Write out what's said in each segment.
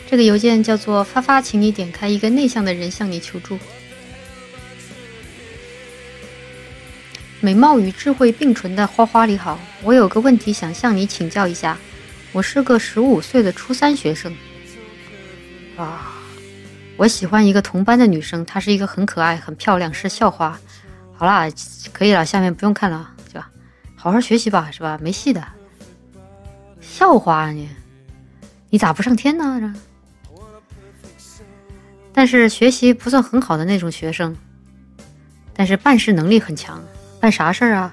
这个邮件叫做发发，请你点开一个内向的人向你求助。美貌与智慧并存的花花你好，我有个问题想向你请教一下。我是个15岁的初3学生。我喜欢一个同班的女生，她是一个很可爱很漂亮，是校花。好啦，可以了，下面不用看了，是吧？好好学习吧，是吧？没戏的。校花你咋不上天呢？但是学习不算很好的那种学生，但是办事能力很强。办啥事儿啊？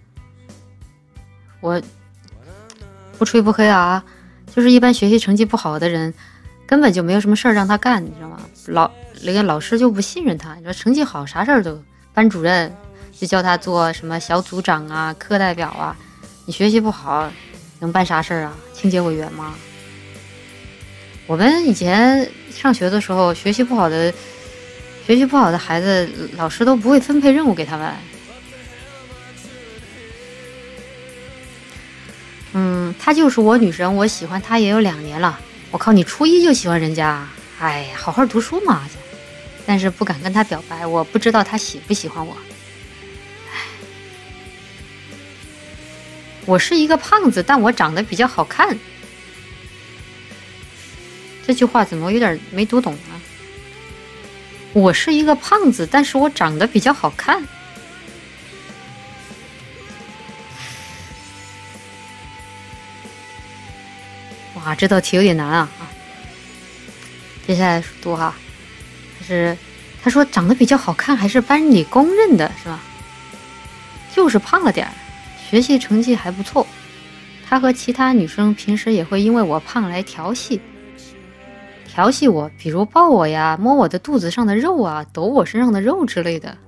我不吹不黑啊，就是一般学习成绩不好的人，根本就没有什么事儿让他干，你知道吗？那个老师就不信任他，你说成绩好啥事儿都，班主任就叫他做什么小组长啊、课代表啊。你学习不好，能办啥事儿啊？清洁委员吗？我们以前上学的时候，学习不好的孩子，老师都不会分配任务给他们。她就是我女神，我喜欢她也有2年了。我靠，你初1就喜欢人家？哎呀，好好读书嘛。但是不敢跟她表白，我不知道她喜不喜欢我。我是一个胖子，但我长得比较好看。这句话怎么有点没读懂呢？我是一个胖子，但是我长得比较好看。哇，这道题有点难啊！接下来读哈，他说长得比较好看，还是班里公认的，是吧？就是胖了点儿，学习成绩还不错。他和其他女生平时也会因为我胖来调戏我，比如抱我呀，摸我的肚子上的肉啊，抖我身上的肉之类的。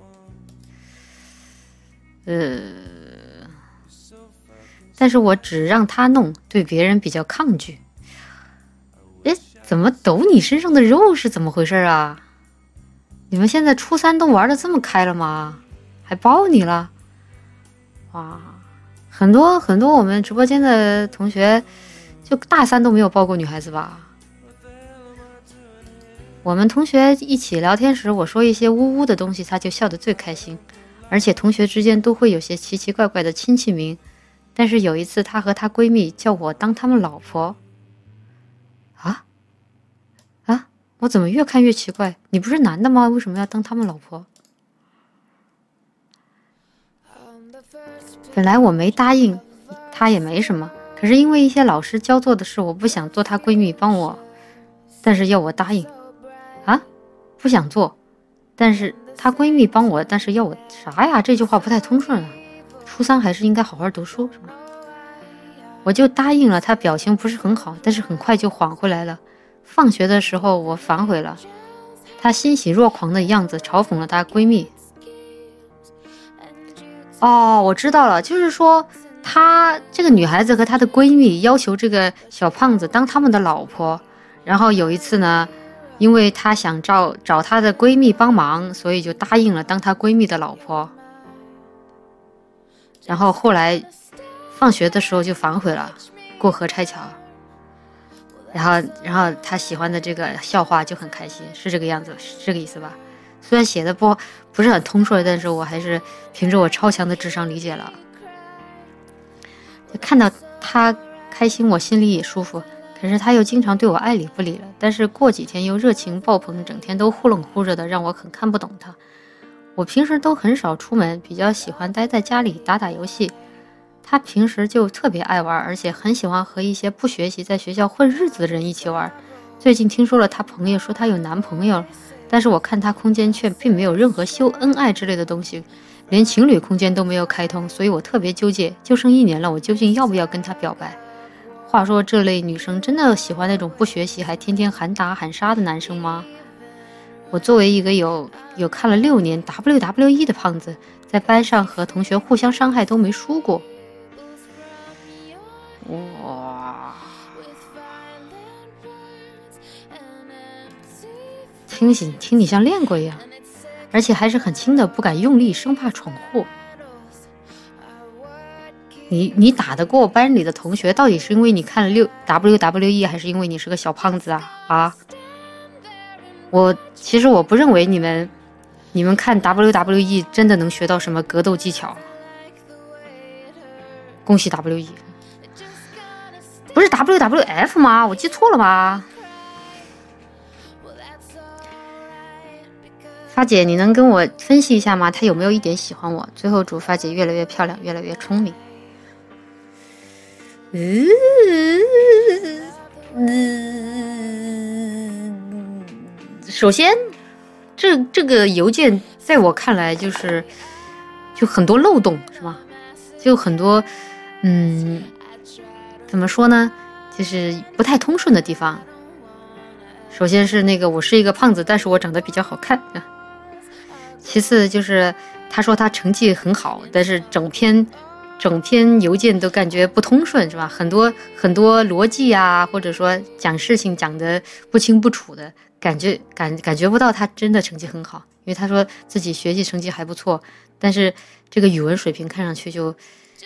但是我只让他弄，对别人比较抗拒。怎么抖你身上的肉是怎么回事啊？你们现在初3都玩得这么开了吗？还抱你了？哇，很多我们直播间的同学就大3都没有抱过女孩子吧？我们同学一起聊天时，我说一些污污的东西，他就笑得最开心。而且同学之间都会有些奇奇怪怪的亲戚名。但是有一次她和她闺蜜叫我当他们老婆。我怎么越看越奇怪？你不是男的吗？为什么要当他们老婆？本来我没答应，她也没什么，可是因为一些老师教做的事，我不想做她闺蜜帮我，但是要我答应。不想做，但是她闺蜜帮我，但是要我啥呀？这句话不太通顺啊。初3还是应该好好读书，是吧？我就答应了，她表情不是很好，但是很快就缓回来了。放学的时候我反悔了，她欣喜若狂的样子嘲讽了她闺蜜。我知道了，就是说她这个女孩子和她的闺蜜要求这个小胖子当他们的老婆，然后有一次呢，因为她想找她的闺蜜帮忙，所以就答应了当她闺蜜的老婆。然后后来放学的时候就反悔了，过河拆桥。然后他喜欢的这个校花就很开心，是这个样子，是这个意思吧？虽然写的不是很通顺，但是我还是凭着我超强的智商理解了。看到他开心，我心里也舒服。可是他又经常对我爱理不理了，但是过几天又热情爆棚，整天都忽冷忽热的，让我很看不懂他。我平时都很少出门，比较喜欢待在家里打游戏。他平时就特别爱玩，而且很喜欢和一些不学习在学校混日子的人一起玩。最近听说了他朋友说他有男朋友，但是我看他空间却并没有任何秀恩爱之类的东西，连情侣空间都没有开通，所以我特别纠结，就剩1年了，我究竟要不要跟他表白？话说这类女生真的喜欢那种不学习还天天喊打喊杀的男生吗？我作为一个有看了6年 WWE 的胖子，在班上和同学互相伤害都没输过。哇，听你像练过一样，而且还是很轻的，不敢用力，生怕闯祸。 你打得过班里的同学，到底是因为你看了WWE，还是因为你是个小胖子啊？其实我不认为你们看 WWE 真的能学到什么格斗技巧。恭喜 WE， 不是 WWF 吗？我记错了吗？发姐，你能跟我分析一下吗？他有没有一点喜欢我？最后祝发姐越来越漂亮，越来越聪明。首先，这个邮件在我看来就很多漏洞，是吧？就很多，怎么说呢？就是不太通顺的地方。首先是那个我是一个胖子，但是我长得比较好看。其次就是他说他成绩很好，但是整篇邮件都感觉不通顺，是吧？很多逻辑啊，或者说讲事情讲得不清不楚的，感觉不到他真的成绩很好。因为他说自己学习成绩还不错，但是这个语文水平看上去就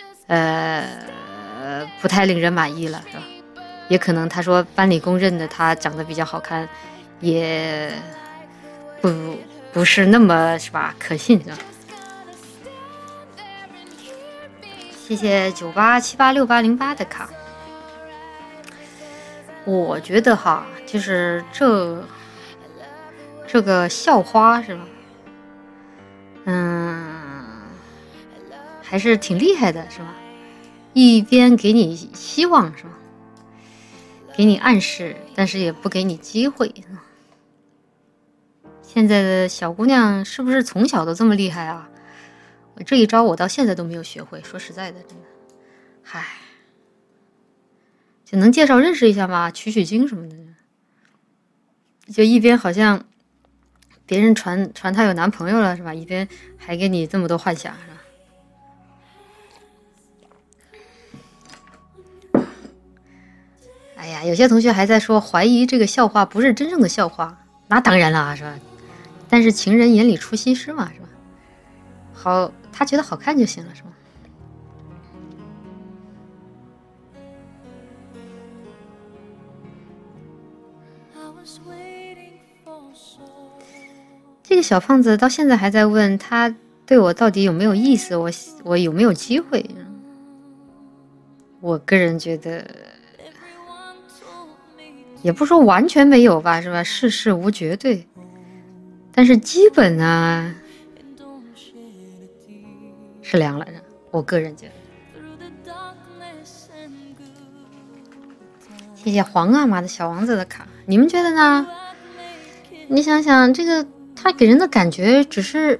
不太令人满意了，是吧？也可能他说班里公认的他长得比较好看，也不是那么，是吧？可信，是吧？谢谢98786808的卡。我觉得哈，就是这个校花是吧？还是挺厉害的，是吧？一边给你希望，是吧？给你暗示，但是也不给你机会。现在的小姑娘是不是从小都这么厉害啊？这一招我到现在都没有学会，说实在的，真的，嗨，就能介绍认识一下吗？取经什么的，就一边好像别人传她有男朋友了，是吧？一边还给你这么多幻想，是吧？哎呀，有些同学还在说怀疑这个校花不是真正的校花，那当然了，是吧？但是情人眼里出西施嘛，是吧？好，他觉得好看就行了，是吧？这个小胖子到现在还在问他对我到底有没有意思，我有没有机会？我个人觉得，也不说完全没有吧，是吧？世事无绝对，但是基本呢是凉了的，我个人觉得。谢谢皇阿玛的小王子的卡，你们觉得呢？你想想，这个他给人的感觉只是，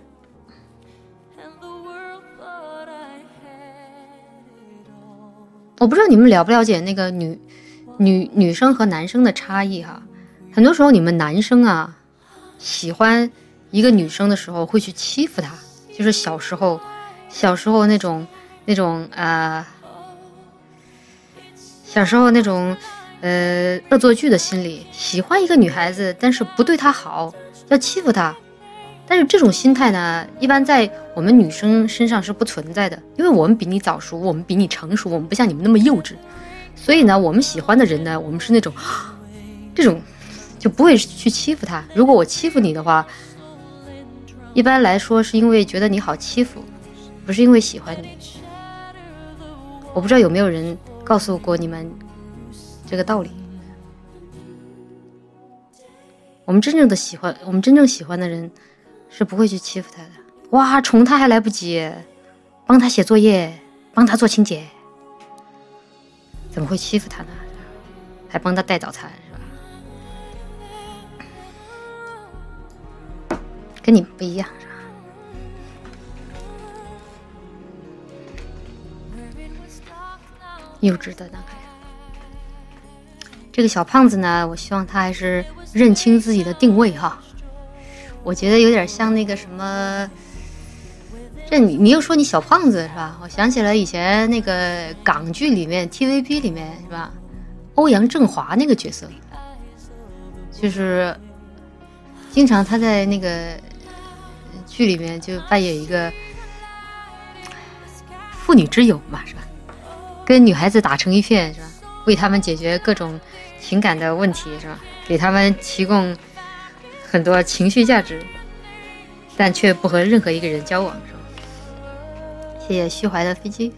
我不知道你们了不了解那个女生和男生的差异哈。很多时候你们男生啊，喜欢一个女生的时候会去欺负她，就是小时候那种小时候那种恶作剧的心理，喜欢一个女孩子，但是不对她好，要欺负她。但是这种心态呢，一般在我们女生身上是不存在的，因为我们比你早熟，我们比你成熟，我们不像你们那么幼稚。所以呢，我们喜欢的人呢，我们是那种这种就不会去欺负他。如果我欺负你的话，一般来说是因为觉得你好欺负，不是因为喜欢你。我不知道有没有人告诉过你们这个道理。我们真正喜欢的人是不会去欺负他的。哇，宠他还来不及，帮他写作业，帮他做清洁，怎么会欺负他呢？还帮他带早餐，是吧？跟你们不一样，是吧？幼稚的那个人。这个小胖子呢，我希望他还是认清自己的定位哈。我觉得有点像那个什么，这你又说你小胖子是吧？我想起了以前那个港剧里面 TVB 里面是吧，欧阳震华那个角色，就是经常他在那个剧里面就扮演一个妇女之友嘛，是吧？ 跟女孩子打成一片，是吧？为他们解决各种情感的问题，是吧？给他们提供很多情绪价值，但却不和任何一个人交往，是吧？谢谢虚怀的飞机。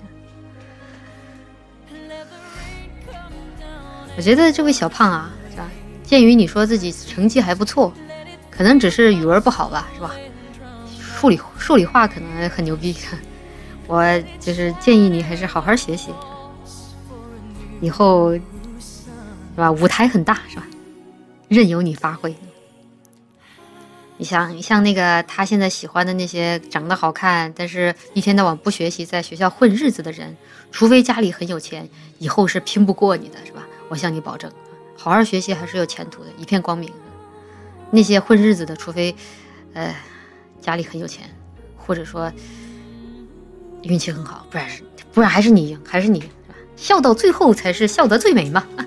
我觉得这位小胖啊，是吧？鉴于你说自己成绩还不错，可能只是语文不好吧，是吧？数理化可能很牛逼，我就是建议你还是好好学习，以后是吧？舞台很大，是吧？任由你发挥。你像那个他现在喜欢的那些长得好看，但是一天到晚不学习，在学校混日子的人，除非家里很有钱，以后是拼不过你的，是吧？我向你保证，好好学习还是有前途的，一片光明。那些混日子的，除非家里很有钱，或者说运气很好，不然还是你赢，还是你赢，是吧？笑到最后才是笑得最美嘛。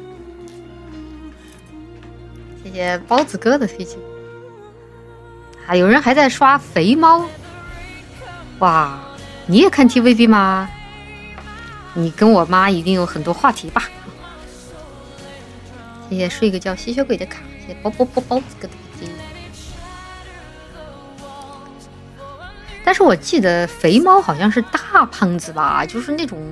谢谢包子哥的飞机。啊，有人还在刷肥猫，哇，你也看 TVB 吗？你跟我妈一定有很多话题吧？谢谢睡个觉吸血鬼的卡，谢谢包子哥的飞机。但是我记得肥猫好像是大胖子吧，就是那种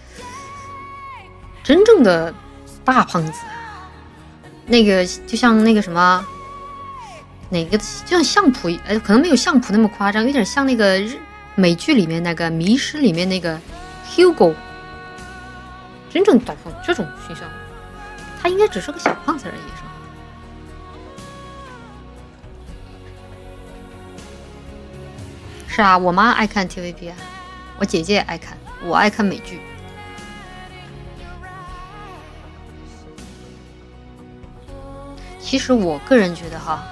真正的大胖子，那个就像那个什么，哪个就像相扑，可能没有相扑那么夸张，有点像那个美剧里面那个《迷失》里面那个 Hugo， 真正大胖这种形象，他应该只是个小胖子而已，是吧？是啊，我妈爱看 TVB 啊，我姐姐也爱看，我爱看美剧。其实我个人觉得哈，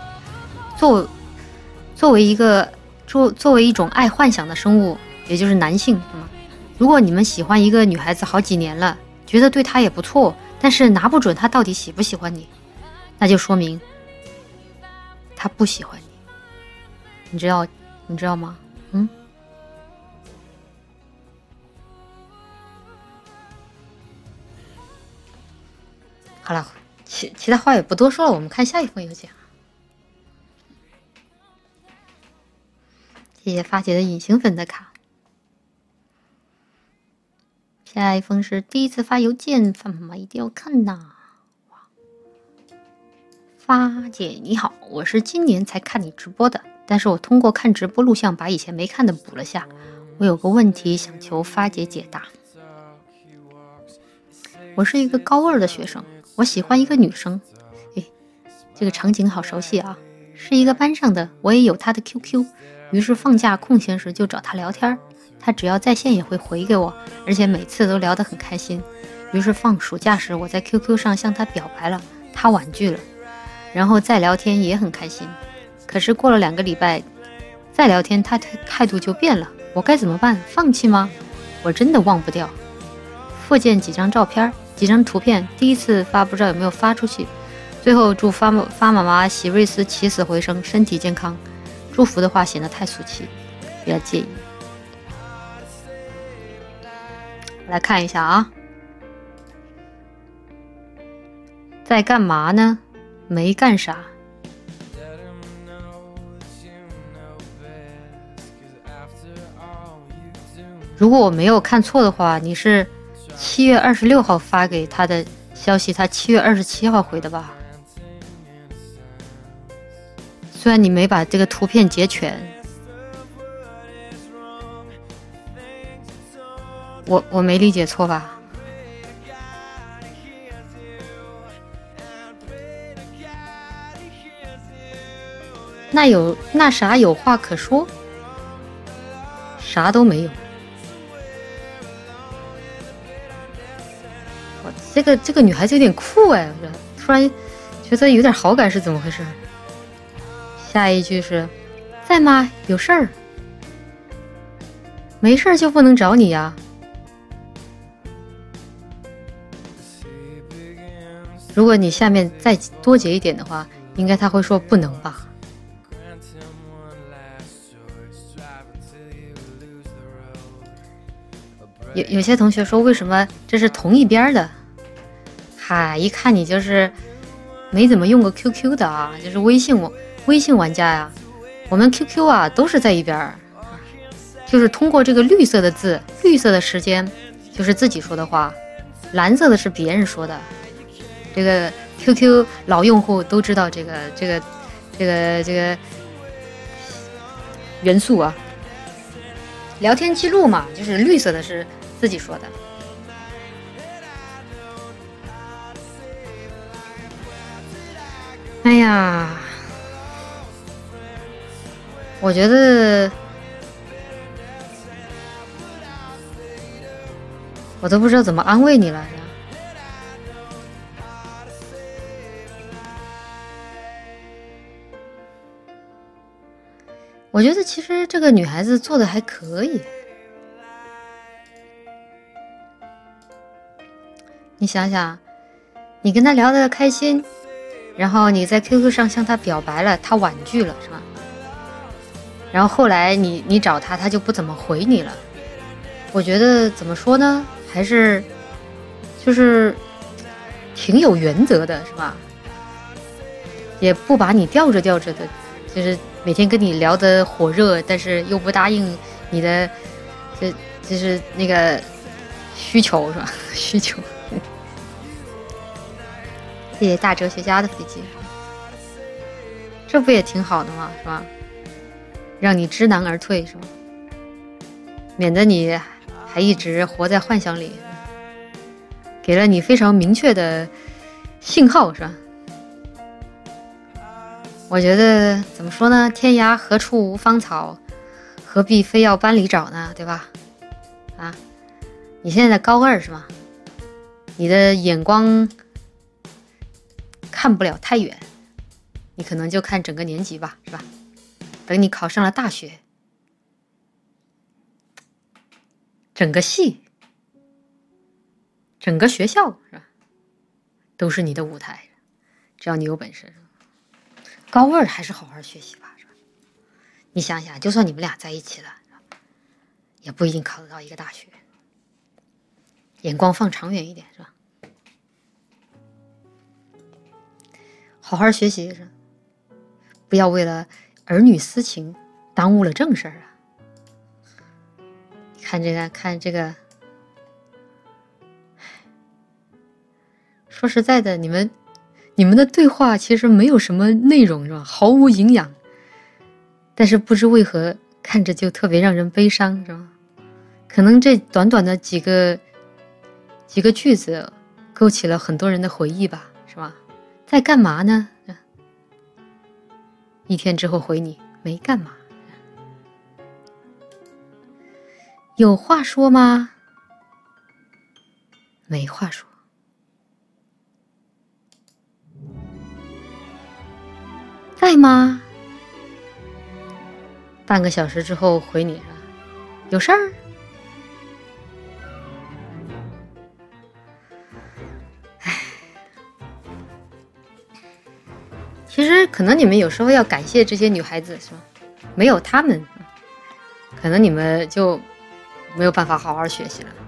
作为一种爱幻想的生物，也就是男性，如果你们喜欢一个女孩子好几年了，觉得对她也不错，但是拿不准她到底喜不喜欢你，那就说明她不喜欢你，你知道吗？好了，其他话也不多说了，我们看下一封邮件。谢谢发姐的隐形粉的卡。下一封是第一次发邮件，范妈妈一定要看呐！发姐你好，我是今年才看你直播的，但是我通过看直播录像把以前没看的补了下。我有个问题想求发姐解答。我是一个高2的学生，我喜欢一个女生。这个场景好熟悉啊，是一个班上的，我也有她的 QQ， 于是放假空闲时就找她聊天，她只要在线也会回给我，而且每次都聊得很开心。于是放暑假时我在 QQ 上向她表白了，她婉拒了，然后再聊天也很开心。可是过了2个礼拜再聊天，她态度就变了，我该怎么办？放弃吗？我真的忘不掉。附件几张照片，几张图片，第一次发不知道有没有发出去。最后祝发妈妈喜瑞斯起死回生，身体健康。祝福的话显得太俗气，不要介意。来看一下啊，在干嘛呢？没干啥。如果我没有看错的话，你是7月26号发给他的消息，他7月27号回的吧？虽然你没把这个图片截全，我没理解错吧？那啥有话可说？啥都没有。这个女孩子有点酷哎，突然觉得有点好感，是怎么回事？下一句是在吗？有事儿？没事儿就不能找你呀？如果你下面再多截一点的话，应该他会说不能吧？ 有些同学说为什么这是同一边的？嗨，一看你就是没怎么用过 QQ 的啊，就是微信玩家呀。我们 QQ 啊都是在一边，就是通过这个绿色的字，绿色的时间就是自己说的话，蓝色的是别人说的。这个 QQ 老用户都知道这个元素啊。聊天记录嘛，就是绿色的是自己说的。哎呀，我觉得我都不知道怎么安慰你了。我觉得其实这个女孩子做的还可以。你想想，你跟她聊得开心，然后你在 QQ 上向她表白了，她婉拒了，是吧？然后后来你找她，她就不怎么回你了。我觉得怎么说呢，还是就是挺有原则的，是吧？也不把你吊着的，就是每天跟你聊得火热，但是又不答应你的，就是那个需求，是吧？需求。谢谢大哲学家的飞机，这不也挺好的吗？是吧？让你知难而退，是吧？免得你还一直活在幻想里，给了你非常明确的信号，是吧？我觉得怎么说呢？天涯何处无芳草，何必非要搬里找呢？对吧？啊，你现在高二是吧？你的眼光看不了太远，你可能就看整个年级吧，是吧？等你考上了大学，整个系，整个学校，是吧？都是你的舞台，只要你有本事。高二还是好好学习吧，是吧？你想想，就算你们俩在一起了，也不一定考得到一个大学。眼光放长远一点，是吧？好好学习，是吧？不要为了儿女私情耽误了正事儿啊！看这个，说实在的，你们的对话其实没有什么内容，是吧？毫无营养，但是不知为何看着就特别让人悲伤，是吧？可能这短短的几个句子勾起了很多人的回忆吧，是吧？在干嘛呢？一天之后回你没干嘛。有话说吗？没话说。在吗？半个小时之后回你，是吧？有事儿？其实可能你们有时候要感谢这些女孩子，是吧？没有她们，可能你们就没有办法好好学习了。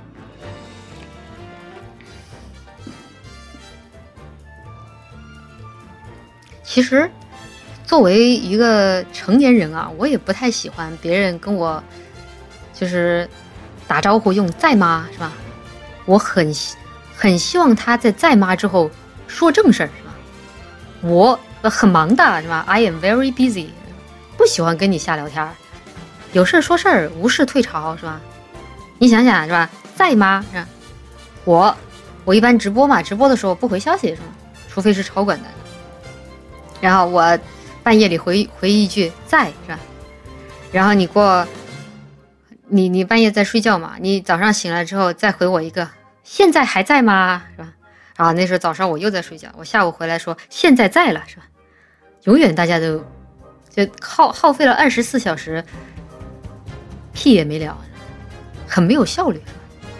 其实作为一个成年人啊，我也不太喜欢别人跟我就是打招呼用在吗，是吧？我很希望他在吗之后说正事儿，是吧？我很忙的，是吧？ I am very busy， 不喜欢跟你瞎聊天，有事说事儿，无事退潮，是吧？你想想，是吧？在吗？是吧？我一般直播嘛，直播的时候不回消息，是吧？除非是超管的，然后我半夜里回一句在，是吧？然后你半夜在睡觉嘛，你早上醒来之后再回我一个现在还在吗，是吧？然后那时候早上我又在睡觉，我下午回来说现在在了，是吧？永远大家都就耗费了24小时，屁也没聊，很没有效率。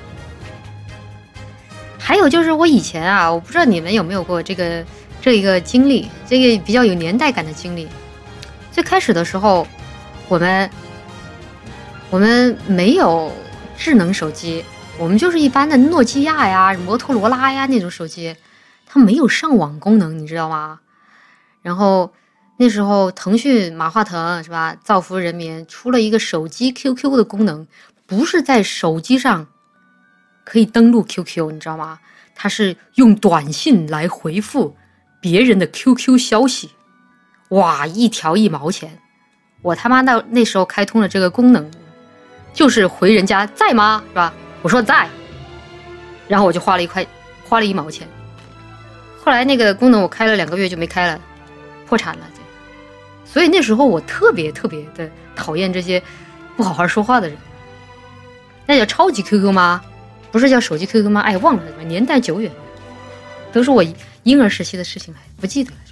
还有就是我以前啊，我不知道你们有没有过这一个经历，这个比较有年代感的经历。最开始的时候，我们没有智能手机，我们就是一般的诺基亚呀、摩托罗拉呀那种手机，它没有上网功能，你知道吗？然后那时候腾讯马化腾是吧，造福人民，出了一个手机 QQ 的功能，不是在手机上可以登录 QQ， 你知道吗？它是用短信来回复别人的 QQ 消息，哇，一条1毛钱，我他妈那时候开通了这个功能，就是回人家在吗？是吧？我说在，然后我就花了1毛钱。后来那个功能我开了2个月就没开了，破产了。所以那时候我特别特别的讨厌这些不好好说话的人。那叫超级 QQ 吗？不是叫手机 QQ 吗？哎，忘了，年代久远，都是我婴儿时期的事情了，不记得了。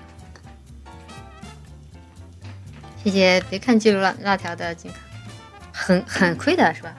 谢谢，别看记录辣条的金卡，很亏的是吧？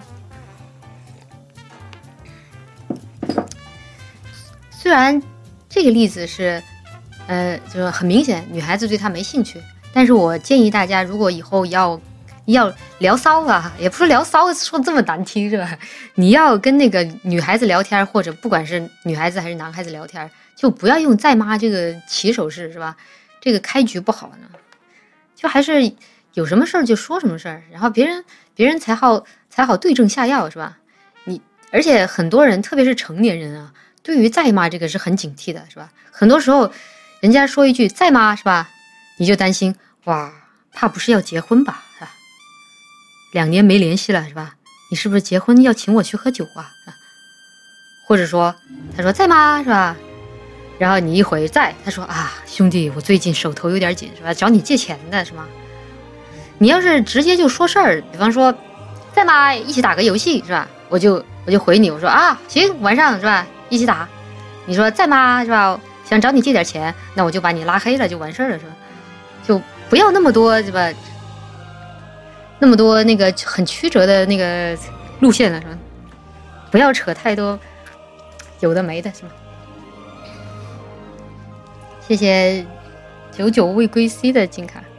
虽然这个例子是，就是很明显女孩子对他没兴趣，但是我建议大家，如果以后要聊骚啊，也不是聊骚，说这么难听是吧？你要跟那个女孩子聊天，或者不管是女孩子还是男孩子聊天，就不要用在妈这个起手式是吧？这个开局不好呢。就还是有什么事儿就说什么事儿，然后别人才好对症下药是吧？而且很多人，特别是成年人啊，对于在吗这个是很警惕的是吧？很多时候人家说一句在吗是吧，你就担心哇，怕不是要结婚吧？2年没联系了是吧？你是不是结婚要请我去喝酒啊？或者说他说在吗是吧？然后你一回在，他说啊，兄弟，我最近手头有点紧是吧？找你借钱的是吗？你要是直接就说事儿，比方说在吗一起打个游戏是吧？我就回你，我说啊行，晚上是吧一起打。你说在吗是吧？想找你借点钱，那我就把你拉黑了就完事儿了是吧？就不要那么多是吧？那么多那个很曲折的那个路线了是吧？不要扯太多有的没的是吧？谢谢99未归 C 的金卡。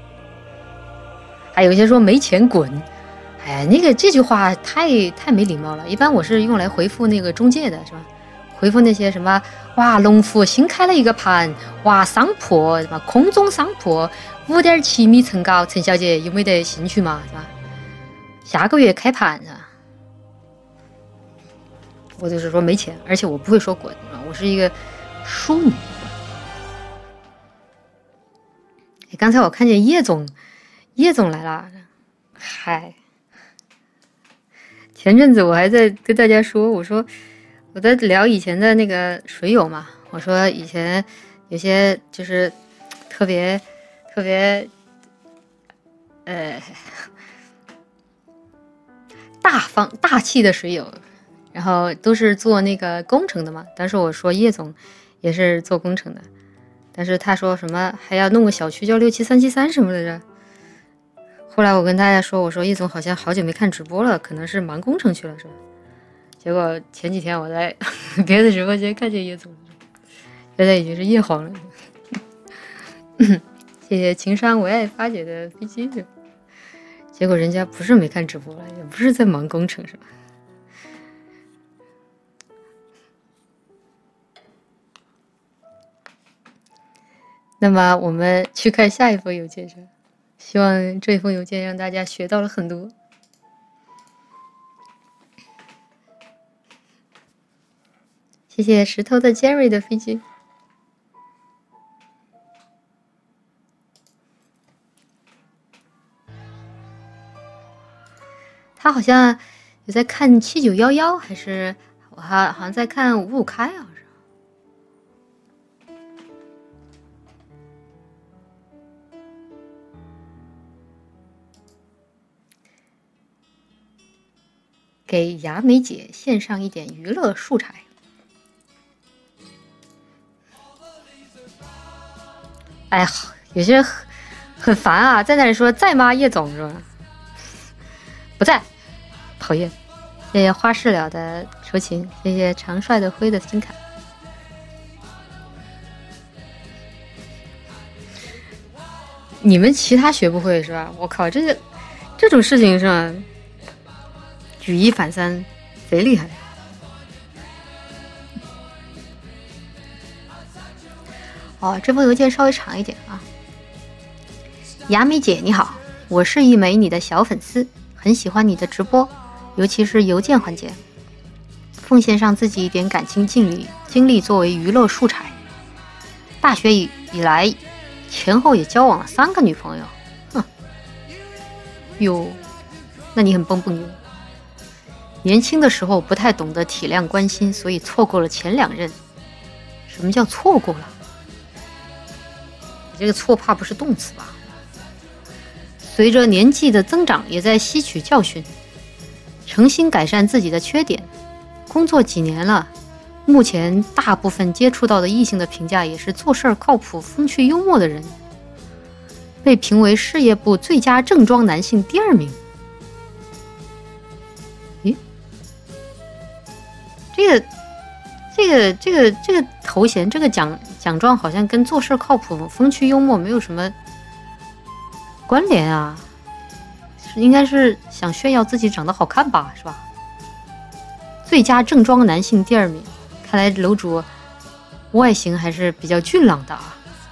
还有一些说没钱滚，哎，那个这句话太没礼貌了。一般我是用来回复那个中介的是吧？回复那些什么哇，龙福新开了一个盘，哇，商铺是吧？空中商铺5.7米层高，陈小姐有没得兴趣嘛？是吧？下个月开盘是吧？我就是说没钱，而且我不会说滚，我是一个淑女。刚才我看见叶总来了，嗨！前阵子我还在跟大家说，我说我在聊以前的那个水友嘛，我说以前有些就是特别大气的水友，然后都是做那个工程的嘛。当时我说叶总也是做工程的。但是他说什么还要弄个小区叫67373什么来着？后来我跟大家说，我说叶总好像好久没看直播了，可能是忙工程去了是吧？结果前几天我在别的直播间看见叶总，现在已经是叶黄了。谢谢情商为爱发姐的飞机，结果人家不是没看直播了，也不是在忙工程是吧？那么我们去看下一封邮件上，希望这封邮件让大家学到了很多。谢谢石头的 Jerry 的飞机。他好像有在看7911，还是我好像在看55开啊。给雅美姐献上一点娱乐素材。哎呀，有些人很烦啊，在那里说在吗叶总是吧？不在，讨厌。谢谢花事了的求情，谢谢长帅的灰的金卡。你们其他学不会是吧？我靠，这种事情是吧？ 举一反三，贼厉害。这封邮件稍微长一点啊。雅美姐你好，我是一枚你的小粉丝，很喜欢你的直播，尤其是邮件环节，奉献上自己一点感情经历作为娱乐素材。大学以来前后也交往了3个女朋友，哟，那你很蹦蹦哟。年轻的时候不太懂得体谅关心，所以错过了前2任。什么叫错过了？这个错怕不是动词吧？随着年纪的增长，也在吸取教训，诚心改善自己的缺点。工作几年了，目前大部分接触到的异性的评价也是做事靠谱、风趣幽默的人，被评为事业部最佳正装男性第2名。咦，这个头衔，这个奖状好像跟做事靠谱、风趣幽默没有什么关联啊，应该是想炫耀自己长得好看吧，是吧？最佳正装男性第2名，看来楼主外形还是比较俊朗的啊。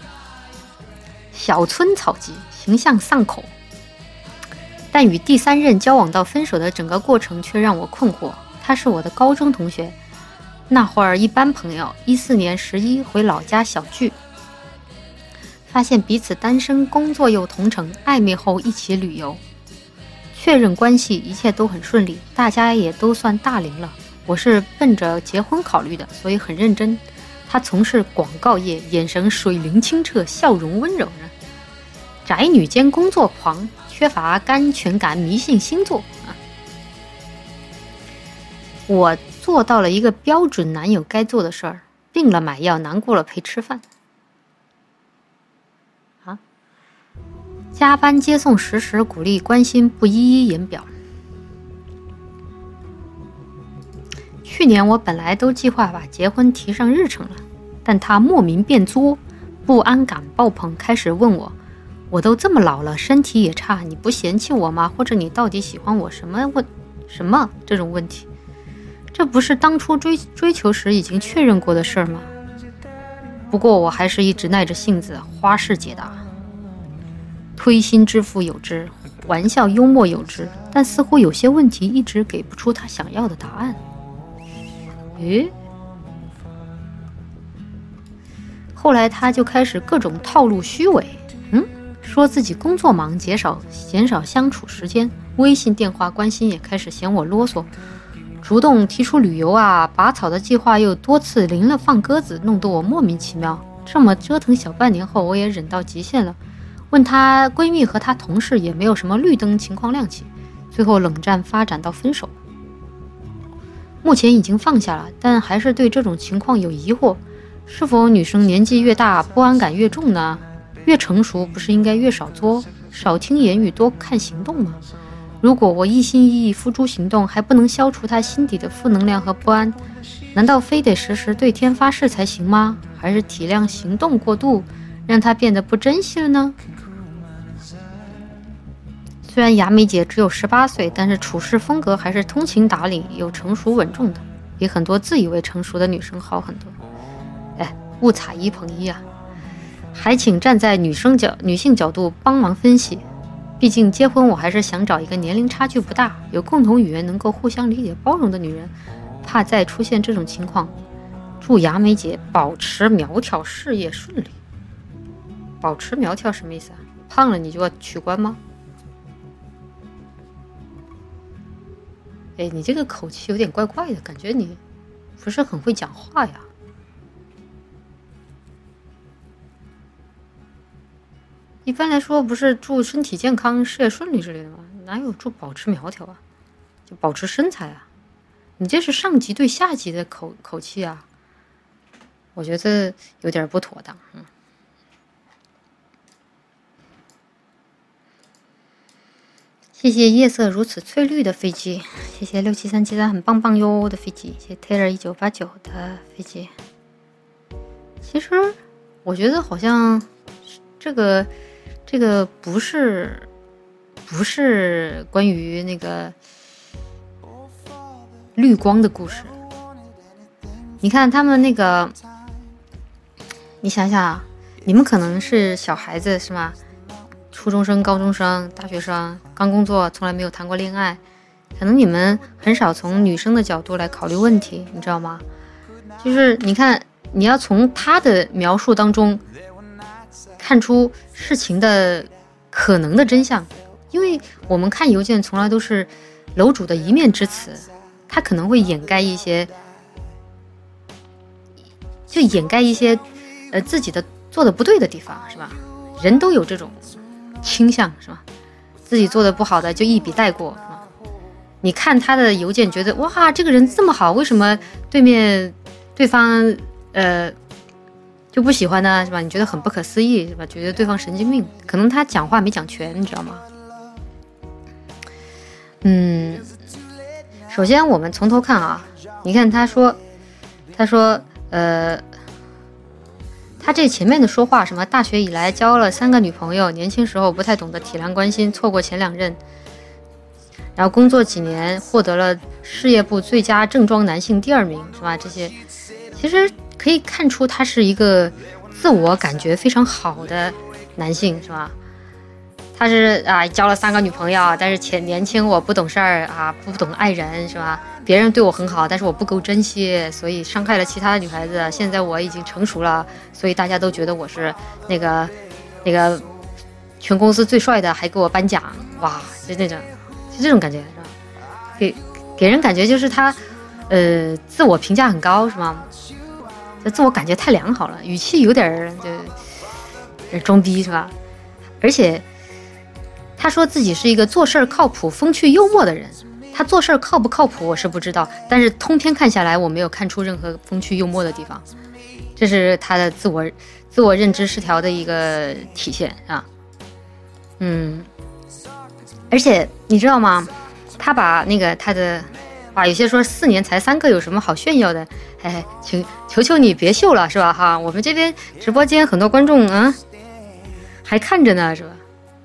小村草鸡，形象丧口，但与第3任交往到分手的整个过程却让我困惑。他是我的高中同学，那会儿一般朋友，14年11回老家小聚，发现彼此单身，工作又同城，暧昧后一起旅游，确认关系，一切都很顺利，大家也都算大龄了。我是奔着结婚考虑的，所以很认真。他从事广告业，眼神水灵清澈，笑容温柔呢。宅女兼工作狂，缺乏安全感，迷信星座啊。我做到了一个标准男友该做的事儿，病了买药，难过了陪吃饭。加班接送实时鼓励关心，不一一言表。去年我本来都计划把结婚提上日程了，但他莫名变作，不安感爆棚，开始问我都这么老了，身体也差，你不嫌弃我吗？或者你到底喜欢我什么这种问题，这不是当初追求时已经确认过的事儿吗？不过我还是一直耐着性子花式解答。推心置腹有之，玩笑幽默有之，但似乎有些问题一直给不出他想要的答案。后来他就开始各种套路虚伪，说自己工作忙，减少相处时间，微信电话关心也开始嫌我啰嗦，主动提出旅游啊，拔草的计划又多次临了放鸽子，弄得我莫名其妙。这么折腾小半年后，我也忍到极限了，问她闺蜜和她同事也没有什么绿灯情况亮起，最后冷战发展到分手。目前已经放下了，但还是对这种情况有疑惑，是否女生年纪越大不安感越重呢？越成熟不是应该越少作，少听言语多看行动吗？如果我一心一意付诸行动，还不能消除她心底的负能量和不安，难道非得时时对天发誓才行吗？还是体谅行动过度，让她变得不珍惜了呢？虽然雅美姐只有18岁，但是处事风格还是通情达理，有成熟稳重的，比很多自以为成熟的女生好很多。误踩一捧一啊！还请站在女性角度帮忙分析，毕竟结婚我还是想找一个年龄差距不大，有共同语言，能够互相理解包容的女人，怕再出现这种情况。祝雅美姐保持苗条，事业顺利。保持苗条什么意思啊？胖了你就要取关吗？你这个口气有点怪怪的，感觉你不是很会讲话呀。一般来说不是祝身体健康事业顺利之类的吗？哪有祝保持苗条啊？就保持身材啊？你这是上级对下级的口气啊，我觉得有点不妥当。谢谢夜色如此翠绿的飞机，谢谢67373很棒棒哟的飞机，谢谢 Taylor1989的飞机。其实我觉得好像这个不是关于那个绿光的故事。你看他们那个，你想想啊，你们可能是小孩子是吗？初中生、高中生、大学生，刚工作，从来没有谈过恋爱，可能你们很少从女生的角度来考虑问题，你知道吗？就是你看，你要从他的描述当中看出事情的可能的真相，因为我们看邮件从来都是楼主的一面之词，他可能会掩盖一些自己的做的不对的地方，是吧？人都有这种倾向，是吧？自己做的不好的就一笔带过，是吧？你看他的邮件觉得哇，这个人这么好，为什么对方就不喜欢呢，是吧？你觉得很不可思议，是吧？觉得对方神经病，可能他讲话没讲全，你知道吗？首先我们从头看啊，你看他说他这前面的说话，什么大学以来交了3个女朋友，年轻时候不太懂得体谅关心，错过前2任，然后工作几年获得了事业部最佳正装男性第2名，是吧？这些其实可以看出他是一个自我感觉非常好的男性，是吧？他是交了3个女朋友，但是年轻我不懂事儿不懂爱人，是吧？别人对我很好，但是我不够珍惜，所以伤害了其他的女孩子。现在我已经成熟了，所以大家都觉得我是那个全公司最帅的，还给我颁奖，哇，就这种感觉，是吧？给人感觉就是他自我评价很高，是吗？就自我感觉太良好了，语气有点装逼，是吧？而且他说自己是一个做事靠谱、风趣幽默的人。他做事靠不靠谱我是不知道，但是通篇看下来我没有看出任何风趣幽默的地方，这是他的自我认知失调的一个体现啊。而且你知道吗？他把那个他的有些说4年才3个有什么好炫耀的？请求求你别秀了，是吧？哈，我们这边直播间很多观众还看着呢，是吧？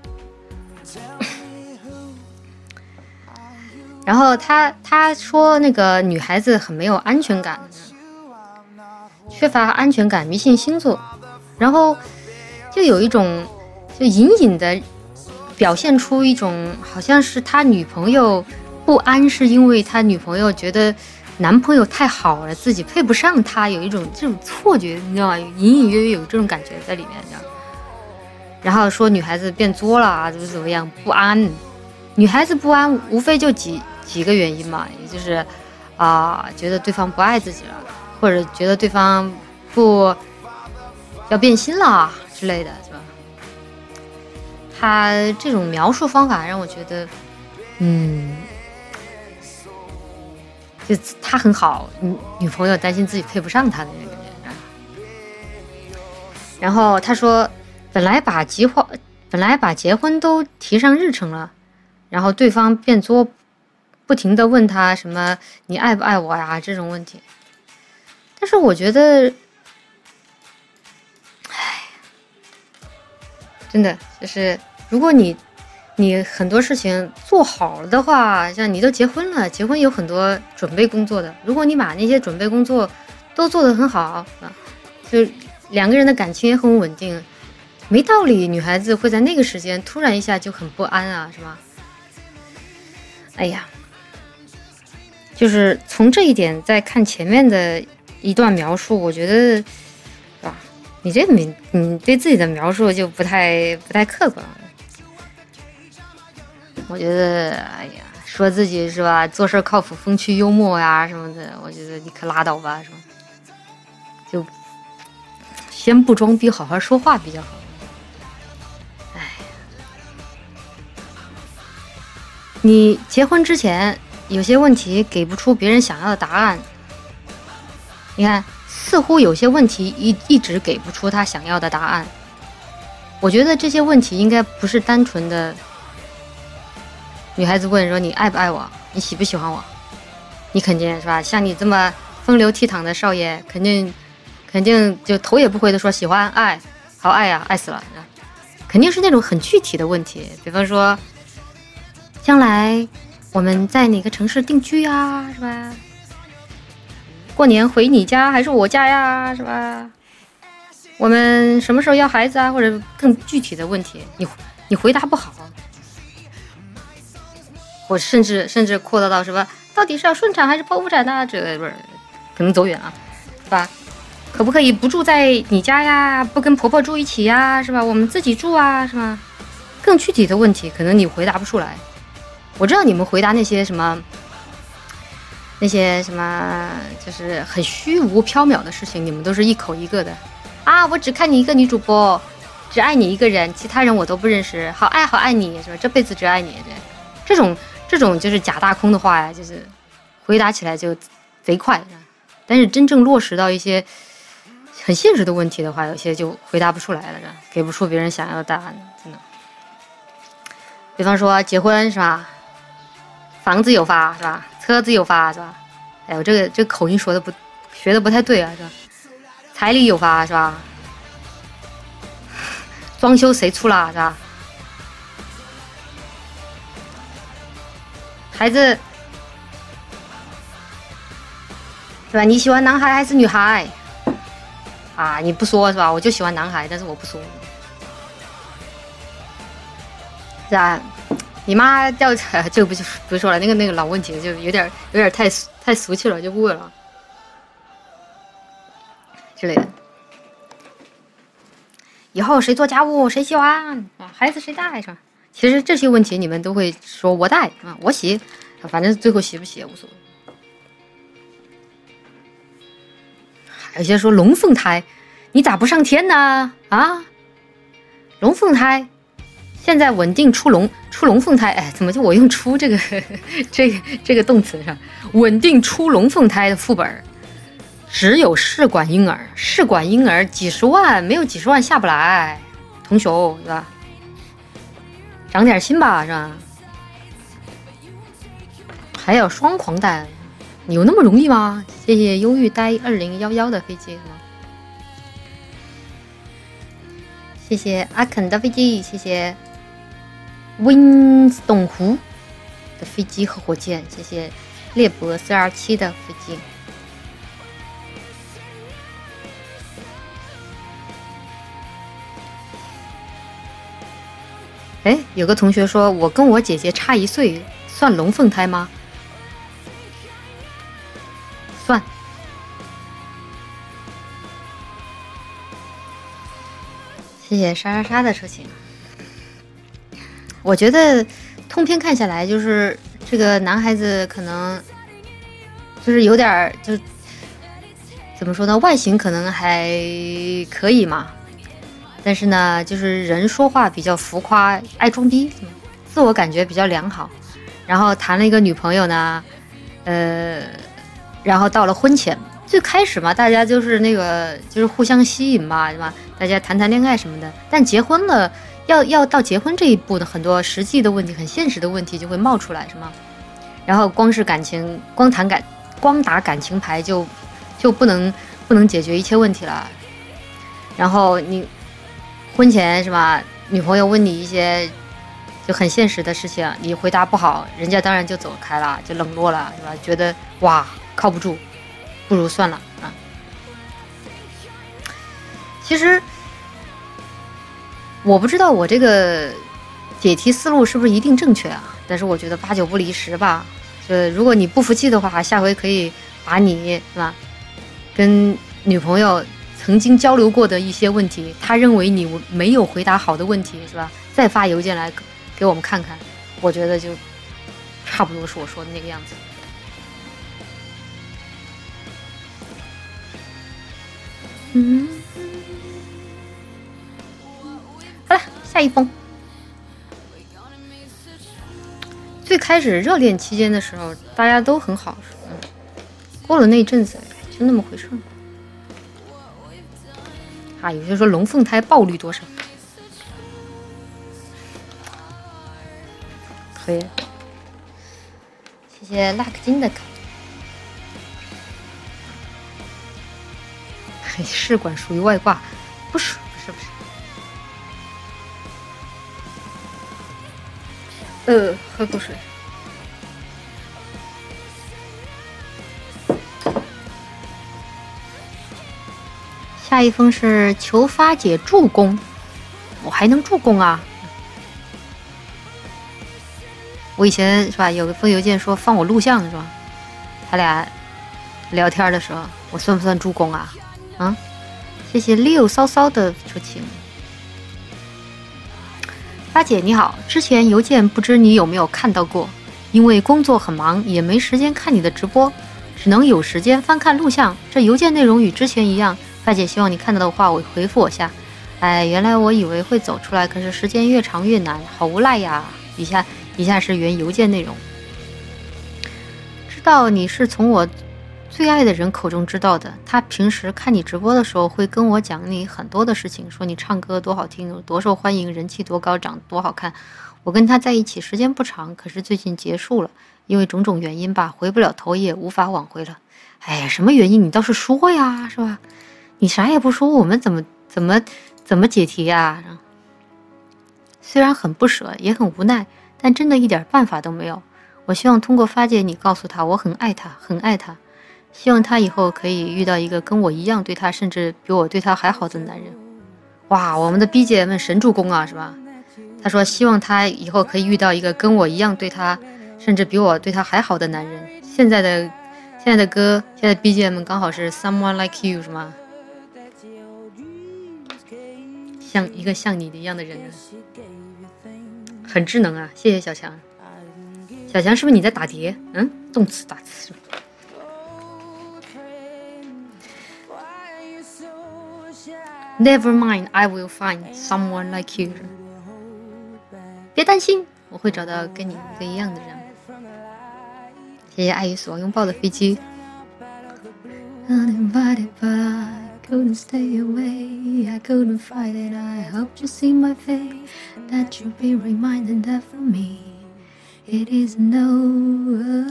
然后他说那个女孩子很没有安全感，缺乏安全感，迷信星座，然后就有一种就隐隐的表现出一种好像是他女朋友不安，是因为他女朋友觉得男朋友太好了，自己配不上他，有一种这种错觉，你知道吗？隐隐约约有这种感觉在里面，你知道吗？然后说女孩子变作了怎么样不安，女孩子不安无非就几个原因嘛，也就是觉得对方不爱自己了，或者觉得对方不要变心了之类的，是吧？他这种描述方法让我觉得就他很好，女朋友担心自己配不上他的那个感觉。然后他说本来把结婚都提上日程了，然后对方变作不停地问他什么你爱不爱我呀这种问题。但是我觉得真的就是如果你很多事情做好了的话，像你都结婚了，结婚有很多准备工作的，如果你把那些准备工作都做得很好就2个人的感情也很稳定，没道理女孩子会在那个时间突然一下就很不安是吧？哎呀，就是从这一点再看前面的一段描述，我觉得你对自己的描述就不太客观了。我觉得说自己是吧做事靠谱风趣幽默呀什么的，我觉得你可拉倒吧，是吧？就先不装逼好好说话比较好。你结婚之前有些问题给不出别人想要的答案，你看似乎有些问题一直给不出他想要的答案，我觉得这些问题应该不是单纯的女孩子问说你爱不爱我，你喜不喜欢我，你肯定是吧？像你这么风流倜傥的少爷，肯定就头也不回的说喜欢爱，好爱呀，爱死了，肯定是那种很具体的问题。比方说将来我们在哪个城市定居呀，是吧？过年回你家还是我家呀，是吧？我们什么时候要孩子啊？或者更具体的问题，你回答不好，我甚至扩大到什么，到底是要顺产还是剖腹产呢？这不是可能走远了，是吧？可不可以不住在你家呀？不跟婆婆住一起呀，是吧？我们自己住啊，是吧？更具体的问题，可能你回答不出来。我知道你们回答那些什么，就是很虚无缥缈的事情，你们都是一口一个的啊！我只看你一个女主播，只爱你一个人，其他人我都不认识，好爱你，是吧？这辈子只爱你，这种就是假大空的话呀，就是回答起来就贼快，但是真正落实到一些很现实的问题的话，有些就回答不出来了，给不出别人想要的答案，真的。比方说结婚是吧？房子有发是吧？车子有发是吧？哎呦，这个口音学的不太对啊，是吧？彩礼有发是吧？装修谁出了是吧？孩子是吧？你喜欢男孩还是女孩？啊，你不说是吧？我就喜欢男孩，但是我不说，是吧？你妈调查这个不说了，那个老问题就有点太俗气了，就不问了之类的。以后谁做家务谁洗碗啊？孩子谁带是吧？其实这些问题你们都会说我带啊，我洗，反正最后洗不洗也无所谓。有些说龙凤胎，你咋不上天呢？啊，龙凤胎。现在稳定出龙凤胎，哎，怎么就我用出这个这个动词上？稳定出龙凤胎的副本，只有试管婴儿，试管婴儿几十万，没有几十万下不来，同学是吧？长点心吧，是吧？还要双狂带，你有那么容易吗？谢谢忧郁呆2011的飞机，谢谢阿肯的飞机，谢谢。Winston 湖的飞机和火箭，谢谢猎博427的飞机。哎，有个同学说我跟我姐姐差1岁，算龙凤胎吗？算。谢谢莎莎莎的车型。我觉得通篇看下来，就是这个男孩子可能就是有点就怎么说呢，外形可能还可以嘛，但是呢，就是人说话比较浮夸，爱装逼，自我感觉比较良好。然后谈了一个女朋友呢，然后到了婚前，最开始嘛，大家就是就是互相吸引嘛，对吧？大家谈恋爱什么的，但结婚了。要到结婚这一步的很多实际的问题，很现实的问题就会冒出来，是吗？然后光是感情，光打感情牌就不能解决一切问题了。然后你婚前是吧？女朋友问你一些就很现实的事情，你回答不好，人家当然就走开了，就冷落了，是吧？觉得哇靠不住，不如算了啊。其实。我不知道我这个解题思路是不是一定正确啊？但是我觉得8、9不离10吧。如果你不服气的话，下回可以把你是吧，跟女朋友曾经交流过的一些问题，她认为你没有回答好的问题是吧，再发邮件来给我们看看。我觉得就差不多是我说的那个样子。好了，下一封。最开始热恋期间的时候，大家都很好，过了那阵子就那么回事啊。有些说龙凤胎爆率多少？可以。谢谢辣克金的卡。试管属于外挂，不是。喝口水。 下一封是求发姐助攻，我还能助攻啊？我以前是吧，有个封邮件说放我录像是吧？他俩聊天的时候，我算不算助攻啊？啊，谢谢六骚骚的出勤。发姐你好，之前邮件不知你有没有看到过？因为工作很忙，也没时间看你的直播，只能有时间翻看录像。这邮件内容与之前一样，发姐希望你看到的话，我回复我下。哎，原来我以为会走出来，可是时间越长越难，好无赖呀！以下是原邮件内容。知道你是从我最爱的人口中知道的，他平时看你直播的时候会跟我讲你很多的事情，说你唱歌多好听，有多受欢迎，人气多高，长得多好看。我跟他在一起时间不长，可是最近结束了，因为种种原因吧，回不了头也无法挽回了。哎，什么原因你倒是说呀，是吧？你啥也不说，我们怎么解题呀？虽然很不舍，也很无奈，但真的一点办法都没有。我希望通过发姐你告诉他，我很爱他，很爱他。希望他以后可以遇到一个跟我一样对他，甚至比我对他还好的男人。哇，我们的 B 姐们神助攻啊，是吧？他说希望他以后可以遇到一个跟我一样对他，甚至比我对他还好的男人。现在的歌，现在 B 姐们刚好是 Someone Like You 是吗？像你的一样的人，很智能啊！谢谢小强。小强是不是你在打碟？动词打词。Never mind, I will find someone like you. 别担心，我会找到跟你一个一样的人。谢谢爱与死亡拥抱的飞机。Uninvited, but I couldn't stay away. I couldn't fight it. I hope you see my face. That you'll be reminded that for me, it is no.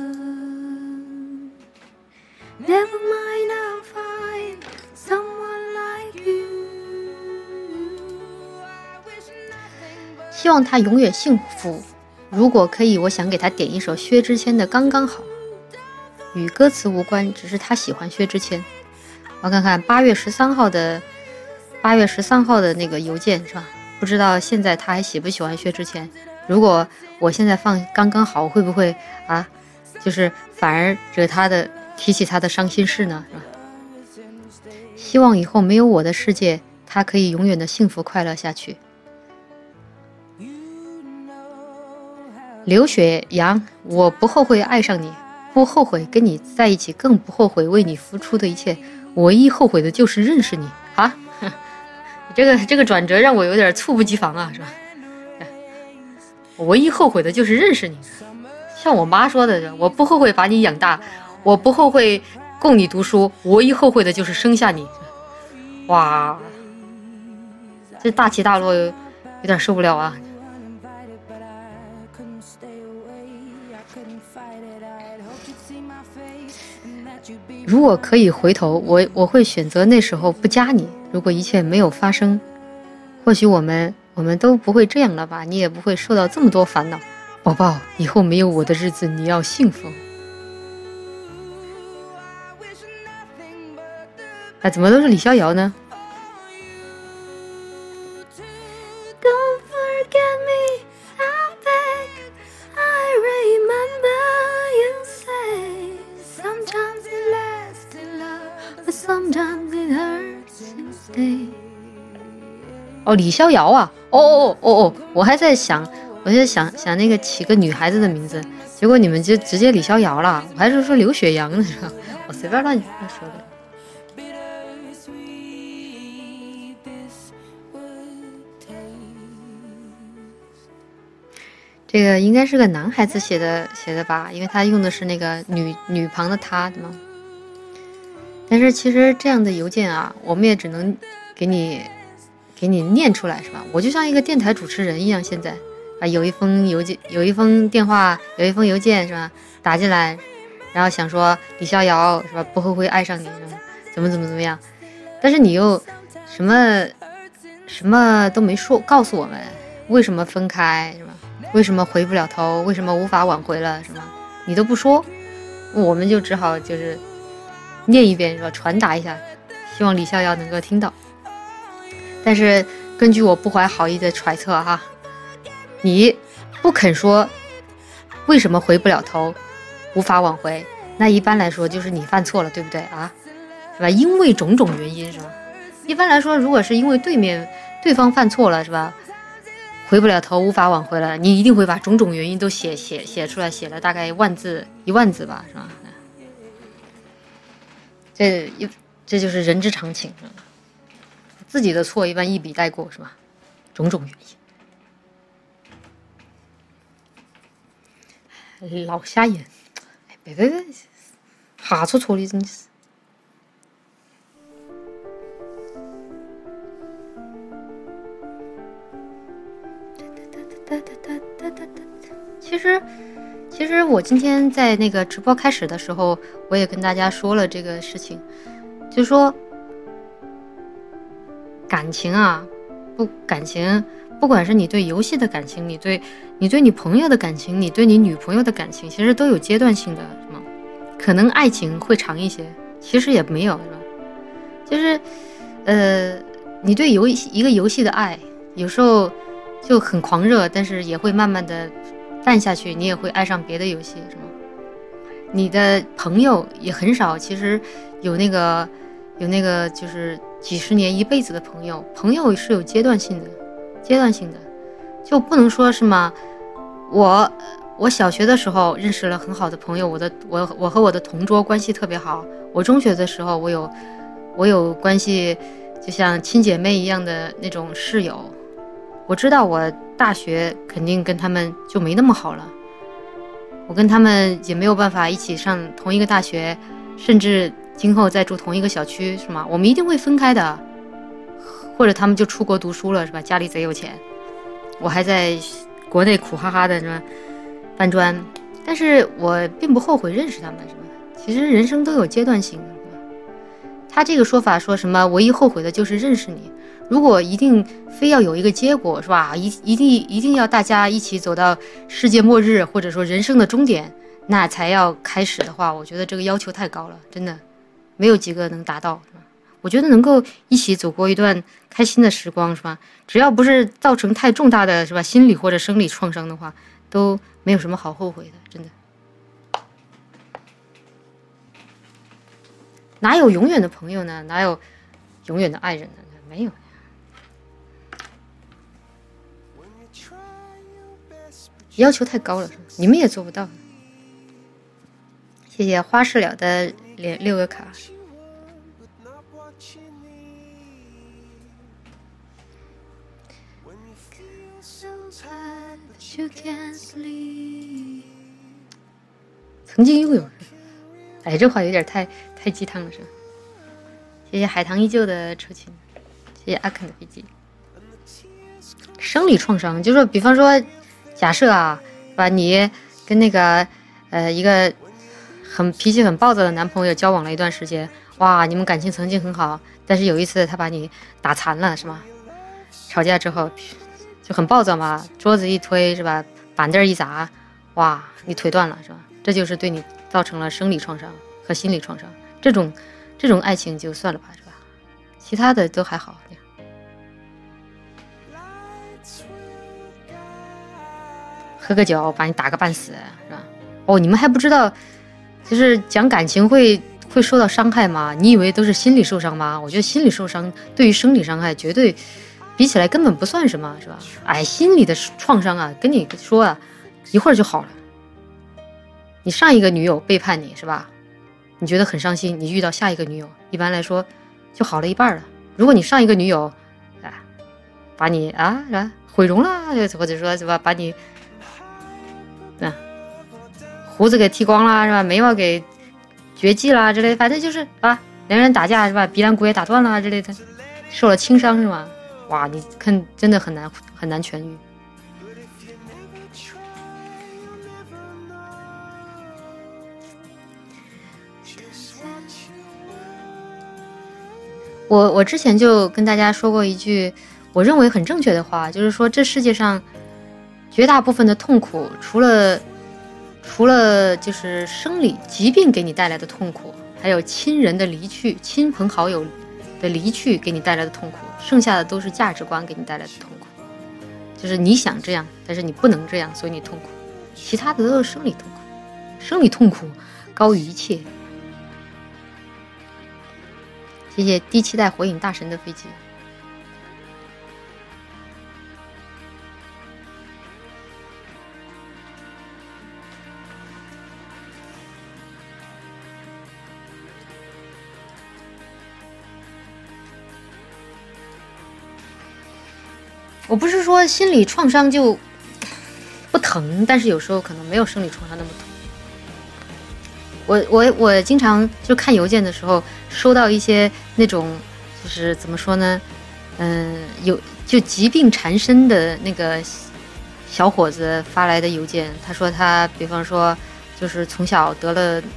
Never mind, I'll find someone like you. 希望他永远幸福。如果可以，我想给他点一首薛之谦的《刚刚好》，与歌词无关，只是他喜欢薛之谦。我看看8月13号的那个邮件是吧？不知道现在他还喜不喜欢薛之谦。如果我现在放《刚刚好》，会不会啊，就是反而惹他的提起他的伤心事呢？是吧？希望以后没有我的世界，他可以永远的幸福快乐下去。刘雪阳，我不后悔爱上你，不后悔跟你在一起，更不后悔为你付出的一切。唯一后悔的就是认识你啊！这个转折让我有点猝不及防啊，是吧？我唯一后悔的就是认识你。像我妈说的，我不后悔把你养大，我不后悔供你读书，唯一后悔的就是生下你。哇，这大起大落有点受不了啊！如果可以回头，我会选择那时候不加你。如果一切没有发生，或许我们都不会这样了吧？你也不会受到这么多烦恼。宝宝，以后没有我的日子你要幸福。哎，怎么都是李逍遥呢？哦，李逍遥啊！哦，我还在想那个起个女孩子的名字，结果你们就直接李逍遥了，我还是说刘雪阳呢，是吧？我随便乱说的。这个应该是个男孩子写的吧，因为他用的是那个女旁的他，对吗？但是其实这样的邮件啊，我们也只能给你念出来，是吧？我就像一个电台主持人一样，现在啊，有一封邮件，有一封电话，有一封邮件，是吧？打进来，然后想说李逍遥，是吧？不后悔爱上你，是吧？怎么样？但是你又什么都没说，告诉我们为什么分开，是吧？为什么回不了头？为什么无法挽回了，是吧？你都不说，我们就只好就是念一遍，是吧？传达一下， 希望李逍遥能够听到。但是根据我不怀好意的揣测哈，你不肯说为什么回不了头，无法挽回，那一般来说就是你犯错了，对不对啊？是吧？因为种种原因是吧？一般来说，如果是因为对方犯错了是吧，回不了头，无法挽回了，你一定会把种种原因都写出来，写了大概1万字吧，是吧？这就是人之常情，是吧？自己的错一般一笔带过，是吧？种种原因，老瞎眼，别，哈错的真是。其实我今天在那个直播开始的时候，我也跟大家说了这个事情，就说感情啊，不管是你对游戏的感情，你对你朋友的感情，你对你女朋友的感情，其实都有阶段性的，是吗？可能爱情会长一些，其实也没有，是吧？就是你对一个游戏的爱，有时候就很狂热，但是也会慢慢的淡下去，你也会爱上别的游戏，是吗？你的朋友也很少，其实有那个就是几十年一辈子的朋友是有阶段性的，就不能说是吗？我小学的时候认识了很好的朋友，我和我的同桌关系特别好。我中学的时候我有关系就像亲姐妹一样的那种室友。我知道我大学肯定跟他们就没那么好了，我跟他们也没有办法一起上同一个大学，甚至今后再住同一个小区，是吗？我们一定会分开的，或者他们就出国读书了，是吧？家里贼有钱，我还在国内苦哈哈的，是吧？搬砖，但是我并不后悔认识他们，是吧？其实人生都有阶段性的，是吧？他这个说法说什么唯一后悔的就是认识你，如果一定非要有一个结果，是吧？一定要大家一起走到世界末日，或者说人生的终点，那才要开始的话，我觉得这个要求太高了，真的没有几个能达到，是吧？我觉得能够一起走过一段开心的时光，是吧？只要不是造成太重大的，是吧，心理或者生理创伤的话，都没有什么好后悔的，真的。哪有永远的朋友呢？哪有永远的爱人呢？没有。要求太高了，你们也做不到。谢谢花事了的6个卡。曾经拥有，哎，这话有点太鸡汤了，是吧？谢谢海棠依旧的车琴，谢谢阿肯的飞机。生理创伤，就说比方说，假设啊，把你跟那个一个脾气很暴躁的男朋友交往了一段时间，哇，你们感情曾经很好，但是有一次他把你打残了，是吗？吵架之后就很暴躁嘛，桌子一推，是吧？板凳一砸，哇，你腿断了，是吧？这就是对你造成了生理创伤和心理创伤，这种爱情就算了吧，是吧？其他的都还好。喝个酒把你打个半死，是吧？哦，你们还不知道，就是讲感情会受到伤害吗？你以为都是心理受伤吗？我觉得心理受伤对于生理伤害绝对比起来根本不算什么，是吧？哎，心理的创伤啊，跟你说啊，一会儿就好了。你上一个女友背叛你，是吧？你觉得很伤心，你遇到下一个女友，一般来说就好了一半了。如果你上一个女友，把你毁容了，或者说是吧，把你胡子给剃光啦，是吧？眉毛给绝迹啦之类的，反正就是两人打架是吧？鼻梁骨也打断了之类的，受了轻伤是吧？哇，你看真的很难痊愈。我之前就跟大家说过一句我认为很正确的话，就是说这世界上绝大部分的痛苦，除了就是生理疾病给你带来的痛苦，还有亲人的离去、亲朋好友的离去给你带来的痛苦，剩下的都是价值观给你带来的痛苦。就是你想这样，但是你不能这样，所以你痛苦。其他的都是生理痛苦，生理痛苦高于一切。谢谢第7代火影大神的飞机。我不是说心理创伤就不疼，但是有时候可能没有生理创伤那么疼。我经常就看邮件的时候，收到一些那种就是怎么说呢，就疾病缠身的那个小伙子发来的邮件。他说他比方说就是从小得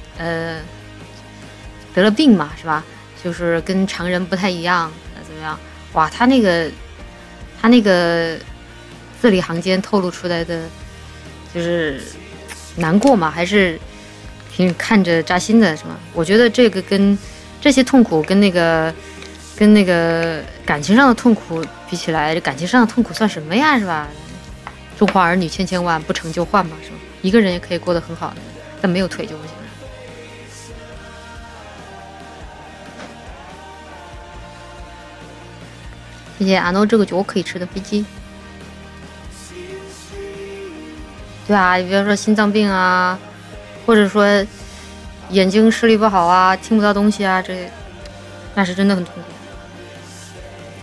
了病嘛，是吧？就是跟常人不太一样，怎么样？哇，他那个字里行间透露出来的就是难过嘛，还是挺看着扎心的，是吗？我觉得这个跟这些痛苦跟那个感情上的痛苦比起来，感情上的痛苦算什么呀，是吧？中华儿女千千万，不成就换嘛，是吧？一个人也可以过得很好的，但没有腿就不行了。谢谢阿诺这个酒可以吃的飞机。对啊，比方说心脏病啊，或者说眼睛视力不好啊，听不到东西啊，那是真的很痛苦。